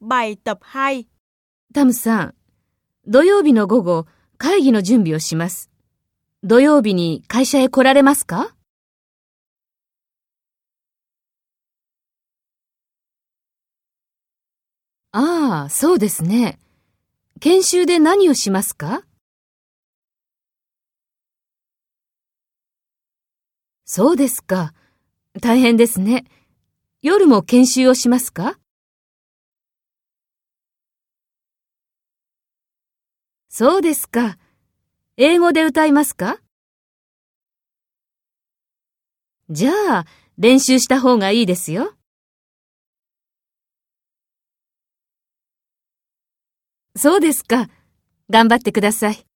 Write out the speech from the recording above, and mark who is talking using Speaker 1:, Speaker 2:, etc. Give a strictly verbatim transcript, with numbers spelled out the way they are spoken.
Speaker 1: bài tập hai.
Speaker 2: タムさん、土曜日の午後、会議の準備をします。土曜日に会社へ来られますか？ああ、そうですね。研修で何をしますか？そうですか。大変ですね。夜も研修をしますか？そうですか。英語で歌いますか？じゃあ、練習した方がいいですよ。そうですか。頑張ってください。